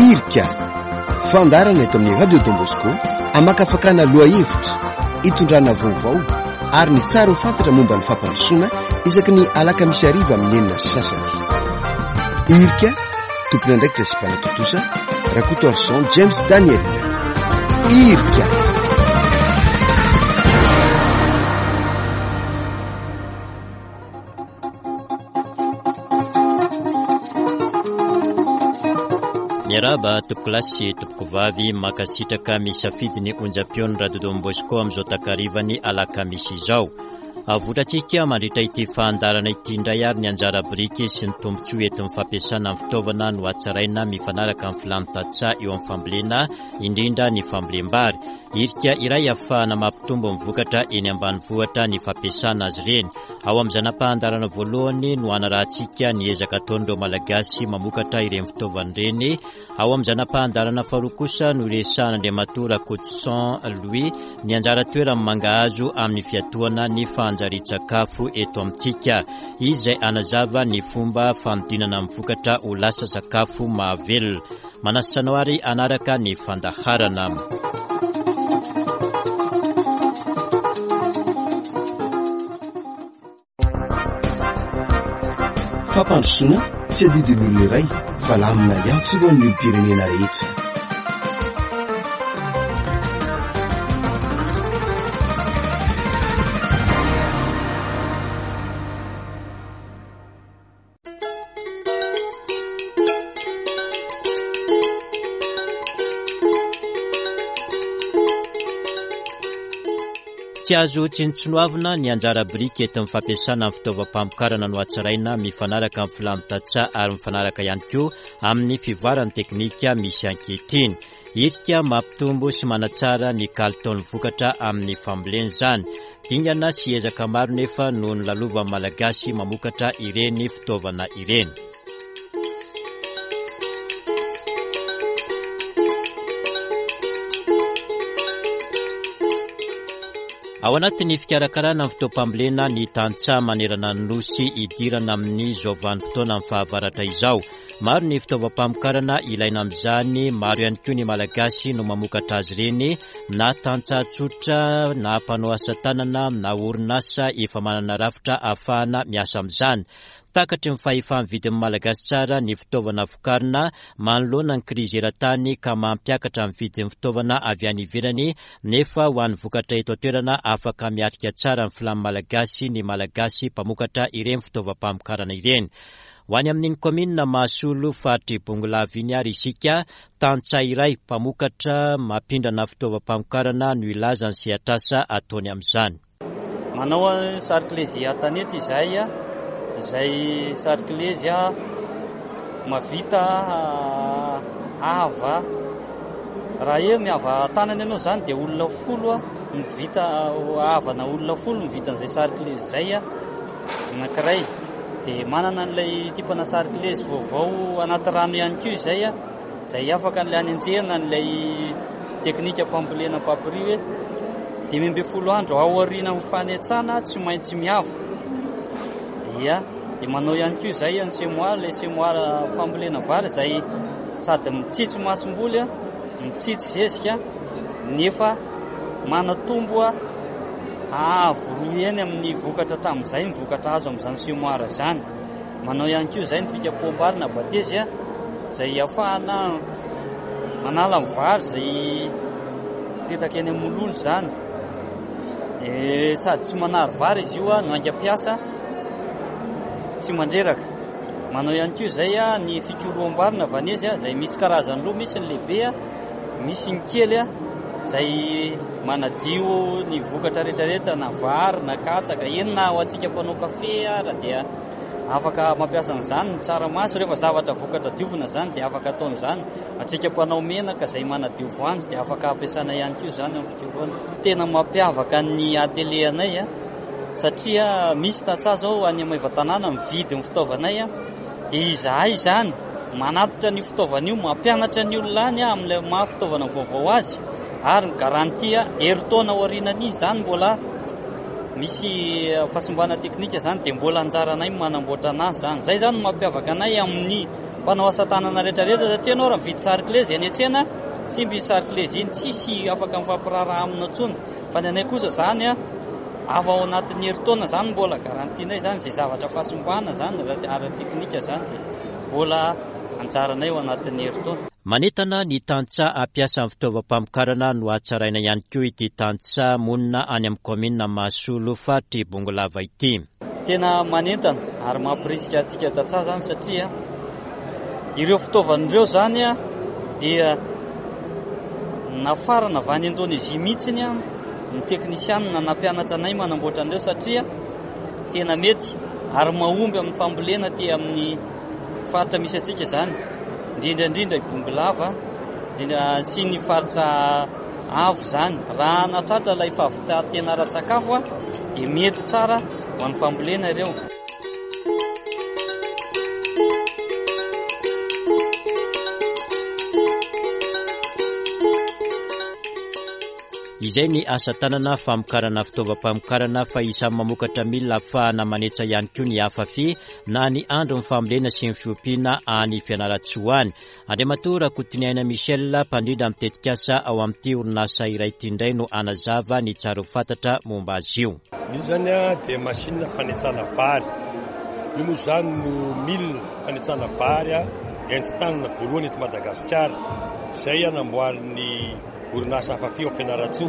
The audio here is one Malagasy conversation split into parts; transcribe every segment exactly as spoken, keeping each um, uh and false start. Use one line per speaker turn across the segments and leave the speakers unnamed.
irika fandarana eto amin'ny radio Don Bosco amakafakana loha hevitra hitondrana vaovao ary ny tsara ho fantatra momba ny fampandrosoana isaky ny alakamisy ariva amin'ny enina sy sasany. Irika tompony andraikitra sy mpanatotosa Rakoto Arson James Daniel. Irika
miaraba topoko lasy topoko vavy makasitraka misafidy ny onjam-peon'ny radio Don Bosco amin'izao takarivany alakamisy izao. Avotratsika mandritra ity fahandarana ity indray ary ny anjara biriky sy ny tombontsoa entin'ny fampiasana amin'ny fitaovana no atsaraina mifanaraka amin'ny filamin-tatsaha eo amin'ny fambolena indrindra ny fambolem-bary. Irika iray ahafahana mampitombo mivokatra eny ambanivohitra ny fampiasana azy ireny. Ao amin'izanam-pahandarana voalohany no anarahantsika ny ezaka ataon'ireo malagasy mamokatra ireny fitaovana ireny. Ao amin'izanam-pahandarana faharoa kosa no resahan'Andriamatora Rakoto Louis ny anjara toerany mangahazo amin'ny fiatohana ny fanjarian-tsakafo eto amintsika. Izy izay anazava ny fomba famidinana mivokatra ho lasa sakafo mahavelona. Manasanao ary anaraka ny fandaharana.
Fampandrosoana tsy adidin'olona iray fa lamina ihany tsy ho an'ny pirenena rehetra.
Tsy azo tsintsinoavina ny anjara biriky etin'ny fampiasana amin'ny fitaovam-pamokarana no atsaraina mifanaraka amin'ny filamin-tatsaha ary mifanaraka ihany koa amin'ny fivoarany teknika misy ankehitriny. Irika mampitombo sy manatsara ny kalitaon'ny vokatra amin'ny fambolena izany. Dingana sy ezaka maro nefa no ny lalovan'ny malagasy mamokatra ireny fitaovana ireny. Ao anatin'ny fikarakarana amin'ny fitaovam-pambolena ny tantsaha manerana ny nosy idirana amin'ny izao vanim-potoana amin'ny fahavaratra izao. Maro ny fitaovam-pamokarana ilaina amin'izany, maro ihany koa ny malagasy no mamokatra azy ireny, na tantsaha tsotra, na mpanao asa tanana, na orinasa efa manana rafitra ahafahana miasa amin'izany. Takatry ny fahefan'ny vidin'ny malagasy tsara ny fitaovana vokarina manoloana ny krizy eran-tany ka mampiakatra amin'ny vidin'ny fitaovana avy any ivelany, nefa ho an'ny vokatra eto an-toerana afaka miatrika tsara amin'ny filamin'ny malagasy ny malagasy mpamokatra ireny fitaovam-pamokarana ireny. Ho any amin'iny komina Mahasolo faritry Bongolava iny ary isika, tantsaha iray mpamokatra mampindrana fitaovam-pamokarana no ilaza ny sehatr'asa ataony amin'izany.
Manao sarikilezia tanety izay izay sarikilezia mavita ava raha eo miava tanany ianao izany dia olona folo mivita avana olona folo mivita an'izay sarikilezia izay anankiray. Dia manana an'ilay tipana sarikilezia vaovao anaty rano ihany koa izay izay afaka an'ilay anenjehana an'ilay teknika mpambolena papri hoe dimy ambin'ny folo andro ao aoriana amin'ny fanetsana tsy maintsy miava. Ia, dia manao ihany koa izay ny semoara, ilay semoara fambolena vary izay sady mitsitsy masom-boly, mitsitsy zezika, nefa manatombo avo eny amin'ny vokatra tamin'izay ny vokatra azo amin'izany semoara izany. Manao ihany koa izay ny fikapom-bary batezy izay ahafahana manala amin'ny vary izay petaka eny amin'ny mololo izany. E, sady tsy manary vary izy io no aingam-piasa tsy mandreraka. Manao ihany koa izay ny fikoroam-bary na vaneza izay misy karazany roa, misy ny lehibe, misy ny kely izay manadio ny vokatra rehetrarehetra na vary na katsaka eny na ho antsika mpanao kafe raha dia afaka mampiasa an'izany ny tsaramaso rehefa zavatra vokatra diovina izany dia afaka ataon'izany. Antsika mpanao menaka izay manadio voanjo dia afaka ampiasana ihany koa izany amin'ny fikoroana. Tena mampiavaka ny atelier anay satria misy tantsaha zao any Amaivatanana mividy ny fitaovanay dia izahay izany manatitra ny fitaovana io, mampianatra ny olona any amin'ilay maha fitaovana vaovao azy ary ny garantia herintaona aorianany izany mbola misy fahasombana teknika zany dia mbola anjaranay manamboatra anazy zany. Zay zany mampiavaka anay amin'ny mpanao asa tanana rehetrarehetra satria anao raha mividy sariklezy any an-tsena tsy misy sariklezy iny tsisy afaka mifampiraraha amina tsony. Fa ny anay kosa zany a avy ao anatin'ny herintaona zany mbola garantinay zany zay zavatra fahasombana zany ara teknika zany mbola anjaranay ao anatin'ny herintaona.
Manentana ny tantsaha ampiasa amin'ny fitaovam-pamokarana no atsaraina ihany koa ity tantsaha monina any amin'ny komina Masolo faritry Bongolava ity.
Tena manentana ary mampirisika antsika tantsaha zany satria ireo fitaovan'ireo zany a dia nafarana avy any Indonezia mihitsiny a ny teknisianina nampianatra anay manamboatra an'ireo satria tena mety ary mahomby amin'ny fambolena ty amin'ny faritra misy antsika zany. Indrindrandrindra Bongolava indrindra sy ny faritra avo zany. Raha natratra ilay fahavitantena ara-tsakafo a dia mety tsara ho an'ny fambolena ireo.
Izay ny asa tanana famokarana fitaovam-pamokarana fa isany mamokatra milina ahafahana manetsa ihany koa ny hafafi na ny andro ny fambolena sy ny fiompiana any Fianarantsoa any. Andriamatoa Rakotiniaina Michel mpandrindra mitetika asa ao amin'ity orinasa iray ity indray no anazava ny tsara ho fantatra momba azy io.
Io zany a dia machine fanetsana vary. Io moa zany no milina fanetsana vary a enti-tanana voalohany eto Madagasikara. Izay anamboarin'ny orinasa hafafi ao Fianarantsoa.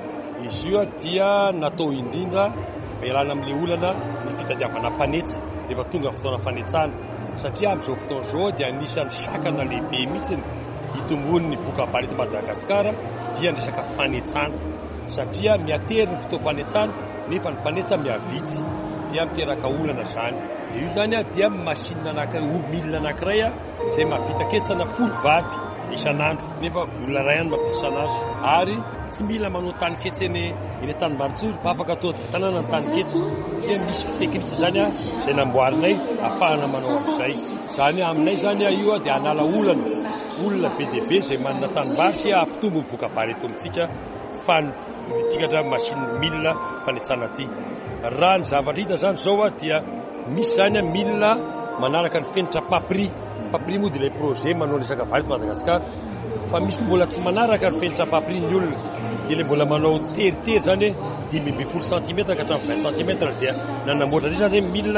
Izy io dia natao indrindra ialana amin'ilay olana ny fitadiavana mpanetsa rehefa tonga fotoana fanetsana satria amin'izao fotoana izao dia anisan'ny sakana lehibe mihitsy hitombony ny vokabary eto Madagasikara dia ny resaka fanetsana satria miatery ny fotoam-panetsana nefa ny mpanetsa miavitsy dia miteraka olana zany. Io zany dia machine anankiray ou milina anankiray izay mahavita ketsana folo vavy isan'andro nefa olona ray ihany mampiasa anazy ary tsy mila manao taniketsy eny eny an-tanimbaritsolo fa afaka atao tanana ny taniketsy dia misy teknika zany a izay namboarinay ahafahana manao amin'izay. Zany aminay zany a io dia hanala olana olona be dia be izay manana tanimbary sy ampitombo ny vokabary eto amintsika fa tikatra machine milina fanetsana ity. Raha ny zavatra hita zany zao dia misy zany a milina manaraka ny fenitra papri. Papri moa dia ilay projet manao resaka vary eto Madagasikara fa misy mbola tsy manaraka ny fenitra papri ny olona dia ilay mbola manao teritery zany hoe dimy amby folo centimetre ka hatramin'ny vingt centimetre dia nanamboatra izay zany hoe milina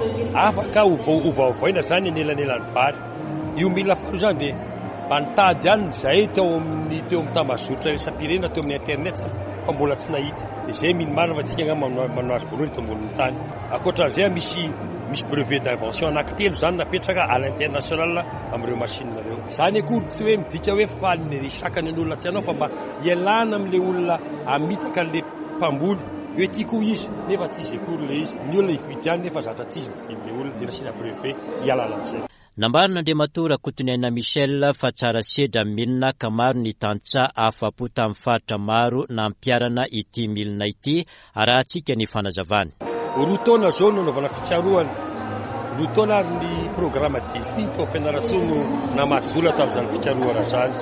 afaka ovaovaina zany anelanelan'ny vary. Io milina falo zany dia mba nitady ihany izay teo amin'ny teo amin'ny tambazotra resam-pirena teo amin'ny internet fa mbola tsy nahita. Izay mino marina fa tsika manao azy voalohany eto ambonin'ny tany. Ankoatran'izay misy misy brevet d'invention anankitelo zany napetraka à l'international amin'ireo machine ireo. Zany akory tsy hoe midika hoe fa ny sakany an'olona tsy anao fa mba ialana amin'ilay olona amitaka an'ilay mpamboly hoe tiako izy nefa tsisy akory ilay izy. Ny olona hividy ihany nefa zatra tsisy vidin'ilay olona dia nasiana brevet ialana amin'izay.
Nambarina Andriamatoa Rakotiniaina Michel fa tsara sedra milina ka maro ny tantsaha afapo tamin'ny faritra maro nampiarana ity milina ity arahantsika ny fanazavany.
Roa taona zao no nanaovana fitsaroana. Roa taona ary ny programme défi tao Fianarantsoa no namatsy vola tamin'izany fitsaroana zany.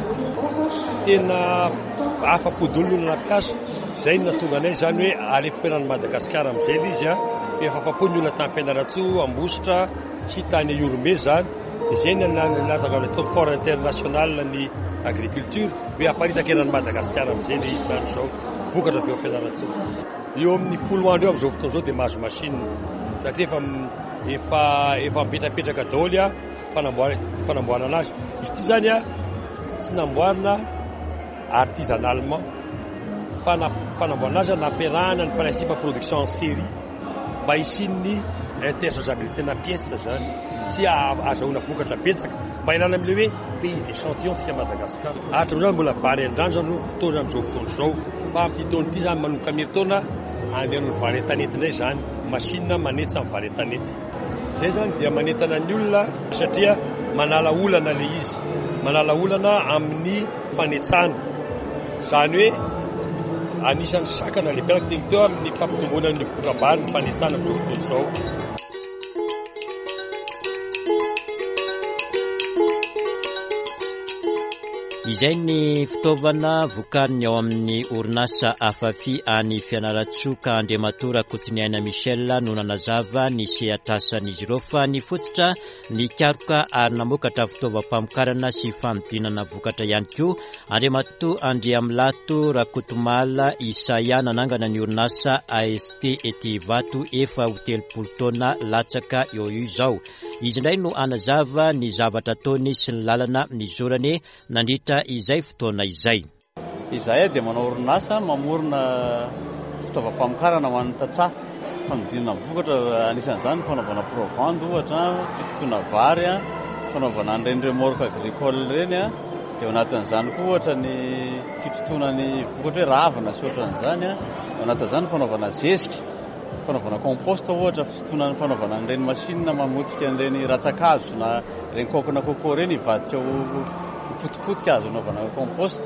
Tena afa-podolo no nampiasa izay no natonga anay zany hoe aleferan'ny Madagasikara amin'izay ilay izy a efa afa-po ny olona tamin'ny Fianarantsoa Ambositra sy tany Yoromé zany. Izay ny natongana tao fort international ny agriculture hoe aparitaka eran'ny Madagasikara amin'izay ilay izy zany zao vokatra avy ao Fianarantsoa. Eo amin'ny folo andro eo amin'izao fotoana izao dia mahazo machine satria efa efa efa mipetrapetraka daholo a fanamboarana azy. Izy ity zany a tsy namboarina artisanalement fa fanamboarana azy nampiarahana ny principe production en série mba hisin'ny interchangeabilité na pièce zany sy azahoana vokatra betsaka mba ilana amin'ilay hoe pays d'échantillon tsika Madagasikara. Hatram'izany mbola vary an-drano zany fotoana amin'izao fotoana izao fa amin'ny taona ity zany manomboka amin'ny taona andehan'ny vary an-tanety indray zany machine manetsa amin'ny vary an-tanety. Izay zany dia manentana ny olona satria manala olana ilay izy manala olana amin'ny fanetsana zany hoe anisan'ny sakana lehibe ny teo amin'ny fampitomboana ny vokabary ny fanetsana amin'izao fotoana izao.
izay ny fitaovana vokariny ao amin'ny orinasa afafi any Fianaratsoa Andriamatora Kotiniaina Michel no nanazava ny sehatrasan'izy ireo fa ny fototra ny karoka ary namokatra fitaovam-pamokarana sy famidinana vokatra ihany koa. Andriamato Andriamlato Rakotomala Isaia nanangana ny orinasa A S T ety Vato efa ho telopolo taona latsaka eo io izao. Izy indray no anazava ny zavatra ataony sy ny lalana ny zorany nandritra izay fotoana izay.
Izahay dia manao orinasa mamorona fitaovam-pamokarana ho an'ny tantsaha famidinana vokatra, anisan'izany fanaovana provande ohatra, fitotoana vary, fanaovana an'ireny remorque agricole ireny a, dia ao anatin'izany koa ohatra ny fitotoana ny vokatra hoe ravina sy ohatran'izany a, ao anatin'izany fanaovana zezika, fanaovana compost ohatra, fitotoana fanaovana an'ireny machine mamotika an'ireny ratsakazo na ireny kokona coco ireny ivadika ho potipotika azo anaovana compost.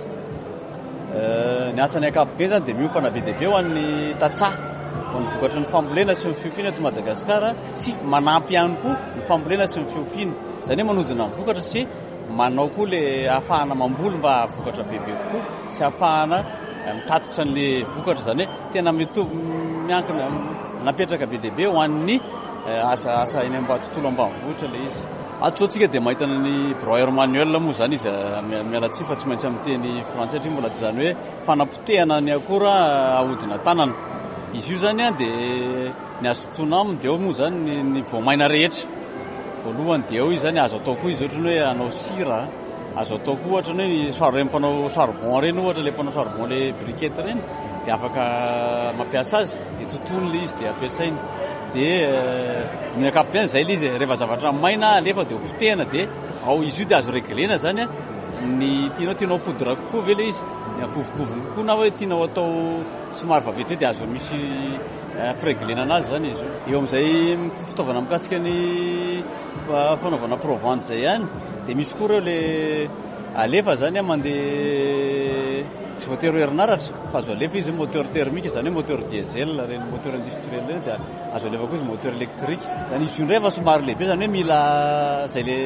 Ny asany ankapobeny zany dia miompana be dia be ho an'ny tantsaha, ho ny vokatra ny fambolena sy ny fiompiana eto Madagasikara, sy manampy ihany koa ny fambolena sy ny fiompiana. Izany hoe manodina ny vokatra sy manao koa le ahafahana mamboly mba vokatra bebe kokoa sy ahafahana mitatotra an'le vokatra, izany hoe tena miankina napetraka be dia be ho an'ny asa asa eny mba tontolo ambanivohitra le izy. Atsotsika dia mahita ny broyer manuel moa zany izy mialatsy fa tsy maintsy amin'ny teny frantsay satria mbola tsy zany hoe fanapotehana ny akora ahodina tanana. Izy io zany a dia ny azo totoina aminy dia eo moa zany ny voamaina rehetra. Voalohany dia eo izy zany azo atao koa izy ohatra ny hoe anao sira, azo atao koa ohatra ny hoe sary mpanao charbon reny ohatra le mpanao charbon le briquette reny dia afaka mampiasa azy dia totony le izy dia ampiasainy. Dia ny ankapobeny izay le izy rehefa zavatra maina alefa dia potehana dia ao izy io dia azo reglena zany a ny tianao tianao poudre kokoa ve le izy ny avovokovony kokoa na hoe tianao atao somary vaventy dia azo misy fireglena anazy zany izy io. Eo amin'izay fitaovana mikasika ny fanaovana provande zay ihany dia misy koa ireo le alefa zany a mandeha tsy voatery herinaratra fa azo alefa izy moteur thermique, zany hoe moteur diesel reny moteur industriel reny dia azo alefa koa izy moteur électrique. Zany izy io indray fa somary lehibe zany hoe mila zay le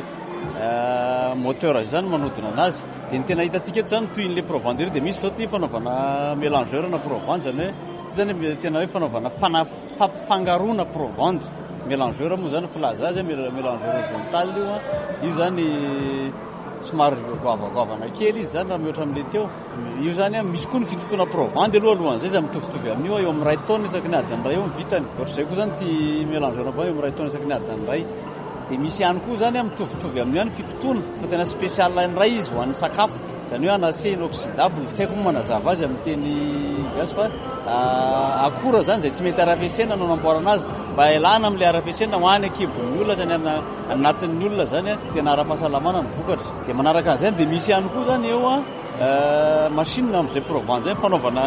moteur zany manodina anazy. Dia ny tena hitantsika eto zany toy ny provande io dia misy zao ty fanaovana mélangeur na provande, zany hoe zany tena hoe fanaovana fangarona provande. Mélangeur moa zany filaza azy mélangeur horizontal io io zany somary goavagoavana kely izy zany raha mihoatra amin'le teo. Io zany a misy koa ny fitotoana provande aloha alohan'izay zany mitovitovy amin'io eo amin'ny ray taona isaky ny adiny ray eo ny vitany. Ohatr'izay koa zany ty mélangeur eo amin'ny ray taona isaky ny adiny ray. Dia misy ihany koa zany a mitovitovy amin'io ihany fitotoana fa tena spécial an'iray izy ho an'ny sakafo, zany hoe anase inoxydable. Tsy haiko manazava azy amin'ny teny gasy fa akora zany izay tsy mety ara-piasaina no namboarana azy mba ialana amin'ilay ara-piasaina ho any ankibon'ny olona zany anatin'ny olona zany a tena ara-pahasalamana ny vokatra. Dia manaraka an'izay dia misy ihany koa zany eo a machine amin'izay provande zay fanaovana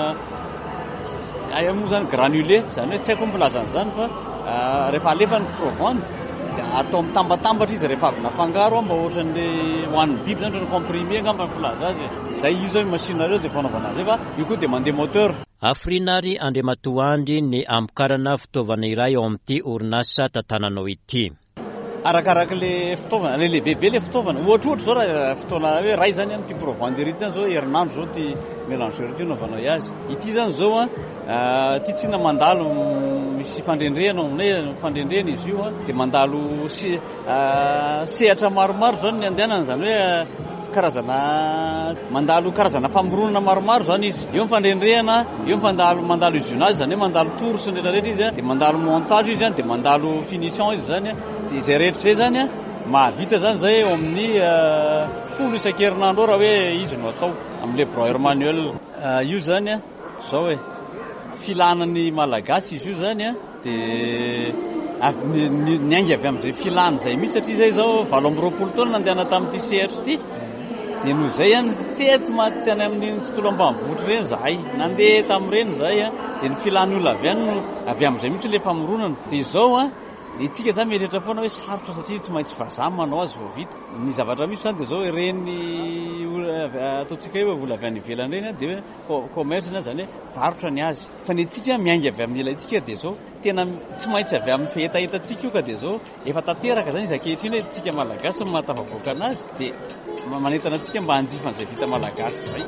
ay moa zany granulé, zany hoe tsy haiko mpilaza an'izany fa rehefa alefa ny provande dia atao mitambatambatra izy rehefa avy nafangaro mba ohatran'le ho an'ny biby zany ohatran'ny comprimé angamba ny filaza azy. Izay io zao machine reo dia fanaovana azy fa io koa dia mandeha moteur.
Afrinary Andriamatoandry ny amokarana fitaovana iray ao amin'ity orinasa tantananao ity.
Arakaraka le fitaovana, le lehibe le fitaovana. Ohatra ohatra zao raha fotoana hoe ray zany amin'ity provande ity zany zao herinandro zao ty mélangeur ity naovanao azy. Ity zany zao a ty tsina mandalo misy fandrendrehana aminay fandrendrehana izy io a dia mandalo sehatra maromaro zany ny andehanana, zany hoe karazana mandalo karazana famoronana maromaro zany izy. Eo mifandrendrehana, eo mifandalo mandalo usinage, zany hoe mandalo tour sy ny rehetrarehetra izy a, dia mandalo montage izy a, dia mandalo finition izy zany a. Dia izay rehetra izay zany a mahavita zany zay eo amin'ny folo isan-kerinandro raha hoe izy no atao amin'le broyer manuel. Io zany a zao hoe filanan'ny malagasy izy io zany a dia ny aingy avy amin'izay filana izay mihitsy satria izay zao valo amby roapolo taona nandehana tamin'ity sehatra ity. Dia noho izay ihany teto matany amin'ny tontolo ambanivohitra ireny zahay nandeha tamin'ireny zahay a dia ny filan'ny olona avy ihany no avy amin'izay mihitsy le famoronana. Dia izao a itsika zany mieritratra foana hoe sarotra satria tsy maintsy vazaha manao azy vao vita ny zavatra misy zany dia zao ireny ataontsika hoe vola avy any ivelany ireny dia hoe commerce na zany hoe varotra ny azy fa ny itsika miainga avy amin'ny ilayntsika dia zao tena tsy maintsy avy amin'ny fehetahetantsika io ka dia zao efa tanteraka zany izy ankehitriny hoe tsika malagasy no mahatafavoaka anazy dia manentana antsika mba hanjifa an'izay vita malagasy zay.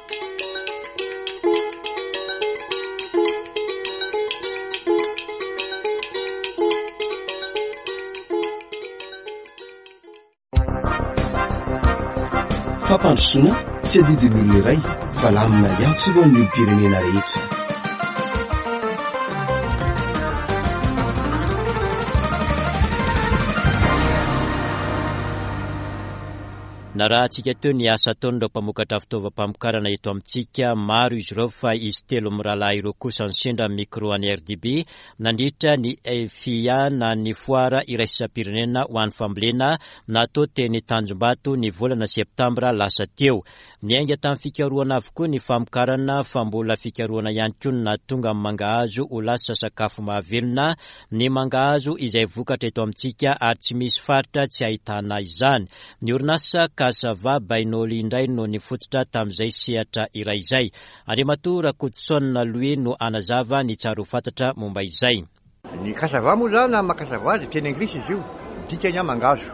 Fampandrosoana tsy adidin'olona iray fa lamina ihany alohan'ny olom-pirenena rehetra.
na raha antsika teo ny asa ataony ireo mpamokatra fitaovam-pamokarana eto amintsika maro izy ireo fa izy telo mirahalahy ireo kosa ny sendra micro any R D B nandritra ny F I A na ny foara iraisam-pirenena ho an'ny fambolena natao teny Tanjombato ny volana septambra lasa teo. Niainga tamin'ny fikarohana avokoa ny famokarana fa mbola fikarohana ihany koa na tonga amin'ny mangahazo ho lasa sakafo mahavelona ny mangahazo izay vokatra eto amintsika ary tsy misy faritra tsy ahitana izany. Ny orinasa Kasava Bainoli indray no nifototra tamin'izay sehatra iray izay. Andriamatoa Rakotsona Louis no anazava ny tsara ho fantatra momba izay.
Ny Kasava moa zany na makasava dia teny anglisy izy io, dikany mangahazo.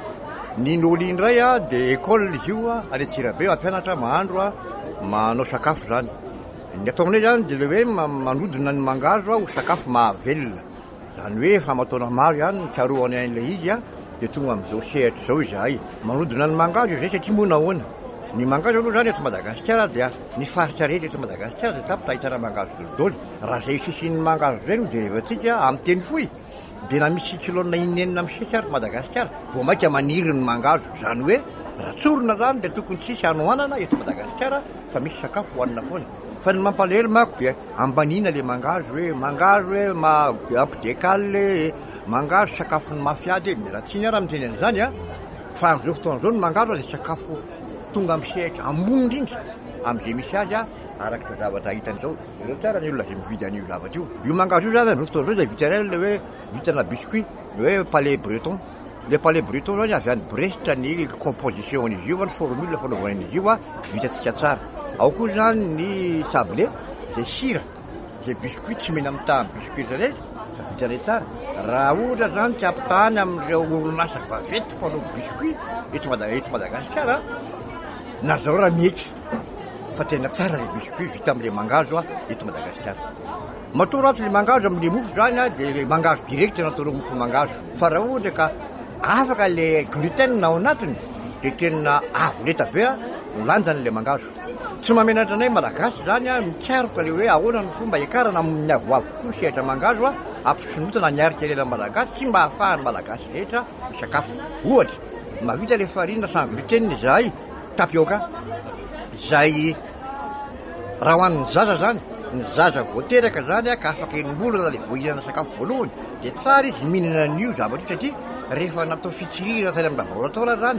Ny Noli indray a dia école izy io a any Antsirabe mampianatra mahandro a manao sakafo zany. Ny ataonay zany dia hoe manodina ny mangahazo ho sakafo mahavelona. Zany hoe fa mataona maro ihany tsaroany an'ilay izy a dia tonga amin'izao sehatra izao izahay manodina ny mangahazo izay satria moa nahoana. Ny mangahazo aloha zany eto Madagasikara dia ny faritra rehetra eto Madagasikara dia tapitra ahitana mangahazo dolidoly. Raha izay sisian'ny mangahazo izay no dia rehevantsika amin'ny teny fohy. Dia na misy kilona inenina amin'ny sisy ary Madagasikara vao maika maniry ny mangahazo. Zany hoe raha tsorona zany dia tokony tsisy anohanana eto Madagasikara fa misy sakafo hohanina foana. Fa ny mampalahelo mako dia ambanina le mangahazo hoe mangahazo hoe ma ampidekaly mangahazo sakafo ny mafiady miratsiny ara miteny an'izany a fa amin'izao fotoana izao ny mangahazo dia sakafo tonga amin'ny sehatra ambony indrindra amin'izay misy azy a araka zavatra hitan'izao. Ireo tsara ny olona izay mividy an'io zavatra io. Io mangahazo io zany amin'izao fotoana izao dia vitanay le hoe vitana biscuit le hoe palais breton. Le palais breton zany avy any Brest ny composition izy io, ny formule fanaovana izy io a vitantsika tsara. Ao koa zany ny sablé dia sira dia biscuit tsy mena mitaha biscuit zany fa vitanay tsara. Raha ohatra zany tsy ampitahany amin'ireo orinasa vaventy mpanao biscuit eto Madagasikara na zao raha mieky fa tena tsara le biscuit vita amin'le mangahazo a eto Madagasikara. Matoa ratsy le mangahazo amin'le mofo zany a dia le mangahazo direct nataonao mofo mangahazo. Fa raha ohatra ka afaka le gluten ao anatiny dia tena avo leta be a lanjany le mangahazo. Tsy mamenatra anay malagasy zany a mitsaroka le hoe ahoana ny fomba hiakarana amin'ny avoavo koa sehatra mangahazo a ampisinotana ny arikelena malagasy tsy mba hahafahan'ny malagasy rehetra sakafo. Ohatra mavita le farine sans gluten izay tapioca izay raha hoan'ny zaza zany ny zaza voateraka zany a ka afaka enim-bolana le voahinana sakafo voalohany dia tsara izy mihinana an'io zavatra satria rehefa natao fitsirira tany amin'ny laboratoire zany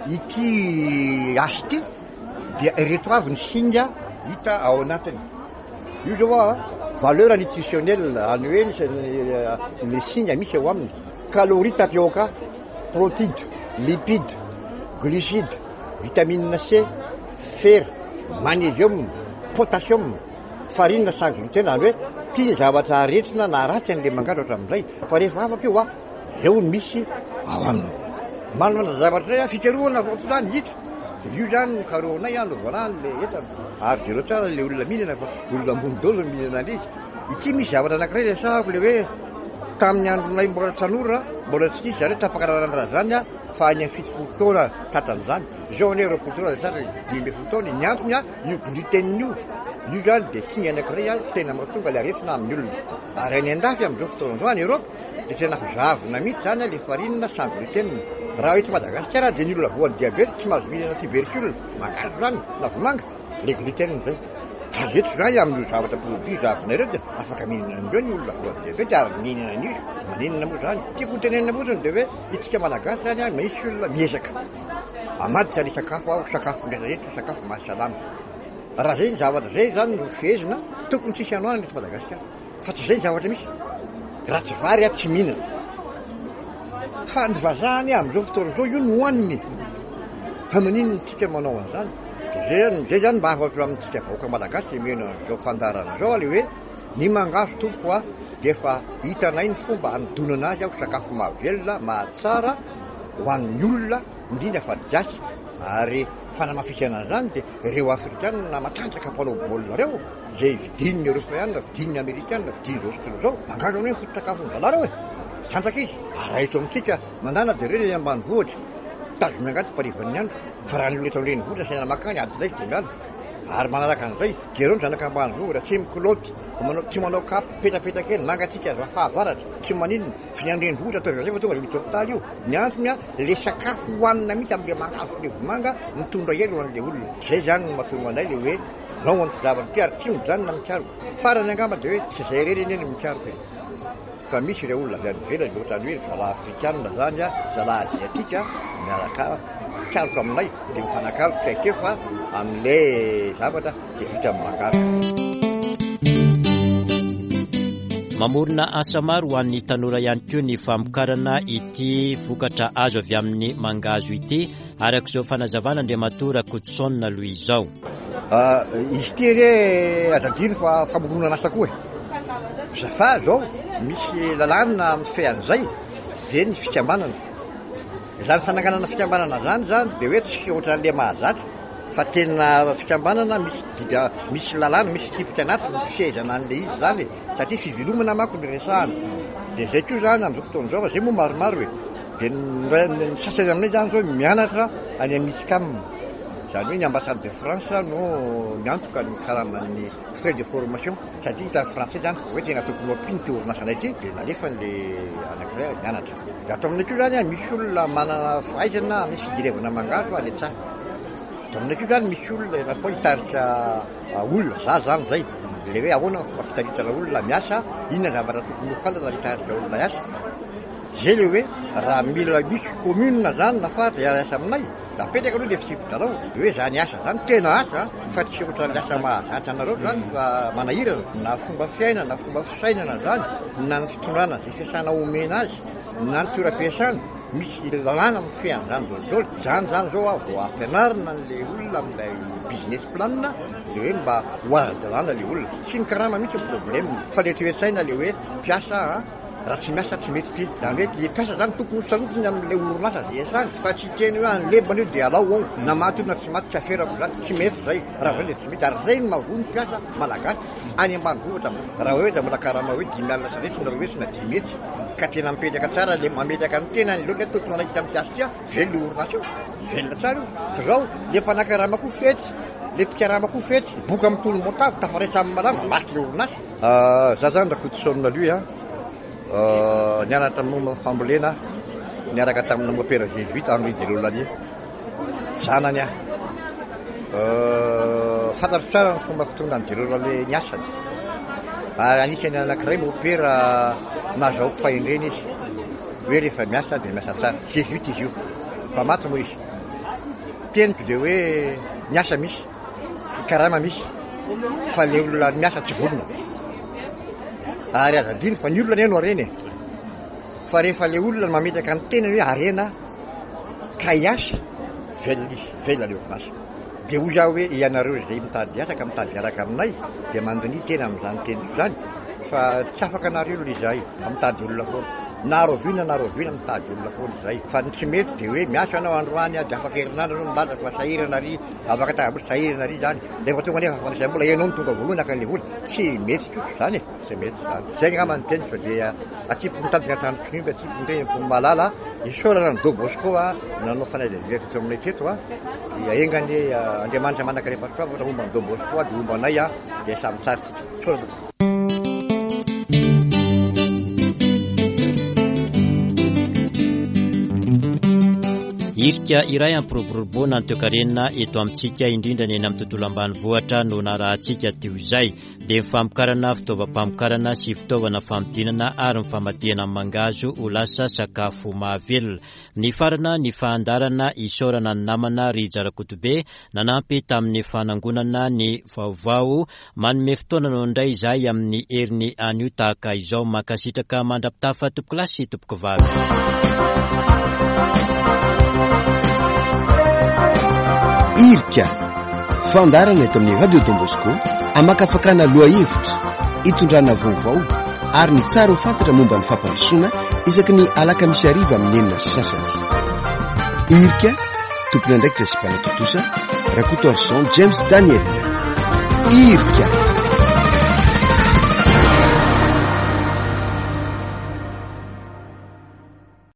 ity asy ity dia ireto avy ny singa hita ao anatiny. Io zao a valeur nutritionnelle any hoe ny singa misy ao aminy: calorie tapioca, protéine, lipide, glucide, vitamine C, fer, magnésium, potassium, farine sans gluten. Zany hoe tia zavatra aretina na ratsy an'le mangahazo hatramin'izay fa rehefa afaka io a eo ny misy ao aminy. Manana zavatra zay a fikarohana vaoto zany hita. Io zany karohanay a no voalany le entana ary zero tsara le olona mihinana fa olona ambony dolo no mihinana an'izy. Ity misy zavatra anankiray resahako le hoe tamin'ny andronay mbola tanora mbola tsy nisy zareo tapakararana raha zany a fa any amin'ny fitopolo taona tatran'izany. Zao ane roapolo taona tsara dimy ambin'ny folo taona ny antony a io gluten io. Io zany dia singa anankiray a tena mahatonga le aretina amin'ny olona. Ary any an-dafy amin'izao fotoana izao any Europe dia tena zavona mihitsy zany le farine sans gluten. Raha eto Madagasikara dia ny olona voan'ny diabety tsy mahazo mihinana tubercule mangahazo zany na vomanga le gluten zay. Fa eto zany amin'io zavatra produit zavona ireo dia afaka mihinana an'ireo ny olona voan'ny diabety ary mihinana an'io. Maninona moa zany tiako tenenina moa dia hoe itsika malagasy zany a misy olona miezaka amadika le sakafo ao sakafo rehetrarehetra sakafo mahasalama. Raha zay ny zavatra zay zany no fehezina tokony tsisy anohanana eto Madagasikara fa tsy zay ny zavatra misy. Raha tsy vary a tsy mihinana fa ny vazahany amin'izao fotoana zao io no hoaniny fa maninona tsika manao an'izany de zay zany mba afatra amintsika vahoaka malagasy mena zao fandarana zao le hoe ny mangaso tompo a de efa hitanay ny fomba anodonana azy aho sakafo mahavelona mahatsara ho an'ny olona indrindra fa jasy ary fanamafisana an'izany de ireo afrikanina matanjaka mpanao baolina reo zay vidininy européenne vidininy américaine vidininy austrie zao mangaso hoe foto-sakafon-dala reo e tanjaka izy araito amintsika mandana de reny ambany vohatra tazony angaty mparivan'ny andro fa raha ny olona eto amreny vohatra saina makany ady zay de miala ary manaraka an'izay de reo ny zanaka ambany vohatra tsy mikoloty manao tsy manao kapy petapetaka eny mangatsika va fahavaratra tsy maninona fi nyandreny vohatra atao zay fa tonga de mitopitaly io ny antony a le sakafo hoanina mihitsy am'le mangaso le vomanga mitondra elo an'le olona zay zany no mahatonga anay le hoe nao anty zavatra ty ary tsy mijanona mikaroko farany angamba de hoe tsy zay reny eny eny mikaroko e fa misy ireo olona avy any velany ohatrany hoe zala afrikanina zany a zala aziatika miaraka karoka aminay de mifanakaroka kaikeo fa am'le zavatra de vita amin'ny mangaso.
Mamorona asa maro ho an'ny tanora ihany koa ny famokarana ity vokatra azo avy amin'ny mangazo ity arak'izao fanazavana Andriamatora Kotsona aloha izao.
Izy ty re azadiny fa famorona asa koa e zafa zao misy lalàna mifehy an'izay de ny fikambanana zany fananganana fikambanana zany zany de hoe tsy ohatran'le mahazatra fa tena fikambanana misy dida misy lalàna misy tipika anatiny fisehzana an'le izy zany e satria fivelomana manko ny resahana de zay koa zany am'izao fotoana zao fa zay moa maromaro e de ny sasany aminay zany zao mianatra any amisikam zany hoe ny ambassade de France no miantoka ny karaman'ny feuille de formation satria hita français zany hoe tena tokony ampiny ty orinasanay ty de nalefany le anankiray mianatra de ato aminay koa zany a misy olona manana fahaizana misy fidirevana mangaso ale tsara ato aminay koa zany misy olona natao hitarika olona za zany zay le hoe ahoana fomba fitaritana olona miasa inona zavatra tokony ho fantana hitarika olona iasa zay le hoe raha mila misy commune zany nafara de asa aminay da petraka aloha le fisipitanao de hoe zany asa zany tena asa fa tsy ohatran'ny asa mahazatra anareo zany fa manahirana na fomba fiainana na fomba fisainana zany na ny fitondrana zay fiasana omena azy na ny toeram-piasana misy lalàna mifehan zany dolidoly zany zany zao a vo ampianarina n'le olona am'ilay business planina le hoe mba hoara-dalàna le olona tsy ny karama mihitsy problème fa le toetsaina le hoe piasa raha tsy miasa tsy mety ty zany hoe le piasa zany tokony sarotiny am'le orinasa zay asany fa tsy teny hoe anlebana io de alao ao na maty io na tsy maty tsy aferako zany tsy mety zay raha zay le tsy mety ary zay ny mavo ny piasa malagasy any ambany vohatra raha hoe da mbola karama hoe dimy alina saretsy na roa hetsy na dimy hetsy ka tena mipetraka tsara le mametraka ny tena ny loatra tokony anahita amin'ny piasa tya velona orinasa io velona tsara io fa zao le mpanakarama koa fety le mpikarama koa fety boka amin'ny tolo motavy tafaretra amin'ny malama maty le orinasa za zany da Kotsona lui a niaraka tamin'ny fambolena niaraka tamin'ny mopera jésuite Henri de Lolanie zanany a fantatro tsara ny fomba fitondran'ny de Lolanie ny asany ary anisany anankiray mopera nazahoako fahendreny izy hoe rehefa miasa de miasa tsara jésuite izy io fa maty moa izy teniko de hoe miasa misy karama misy fa le olona miasa tsy volona ary azadiny fa ny olona ny eno areny e fa rehefa le olona mametraka ny tena hoe arena ka iasa velona izy velona le orinasa de hoy zaho hoe ianareo zay mitady asa ka mitady araka aminay de mandoni tena am'izany teniko zany fa tsy afaka anareo aloha izay fa mitady olona foana na rovina na rovina mitady olona foana izay fa ny tsy mety de hoe miasa anao androany a de afaka herinandro anao milaza fa sahirana ary afaka tahabolo sahirana ary zany rehefa tonga nefa fanasay mbola ianao no tonga voalohany akan'le vola tsy mety koa zany e tsy mety zany zay ngamba ny teny fa de atsipy mitandrika tandroko iny atsipy miteny malala isorana ny Don Bosco a nanao fanadavety aminay teto a aengany Andriamanitra manaka rehefa soa fa momba ny Don Bosco a de momba anay a de samy tsara sorana.
Irika iray ampiroboroboana ny toekarenina eto amintsika indrindra ny eny amin'ny tontolo ambanivohitra no narahantsika teo izay dia mifamokarana fitaovam-pamokarana sy fitaovana famidinana ary mifamadihana mangazo ho lasa sakafo mahavelona. Ny farana ny fahandarana isaorana ny namana ry Jarakotobe nanampy tamin'ny fanangonana ny vaovao manome fotoana no indray izay amin'ny heriny anio tahaka izao makasitraka mandrapitafa tompoko lahy sy tompoko vavy.
Irika fandarana eto amin'ny radio Don Bosco amakafakana lohahevitra itondrana vaovao ary ny tsara ho fantatra momba ny fampandrosoana isaky ny alakamisy ariva amin'ny enina sy sasany. Irika tompony andraikitra sy mpanatotosa Rakoto Arson James Daniel. Irika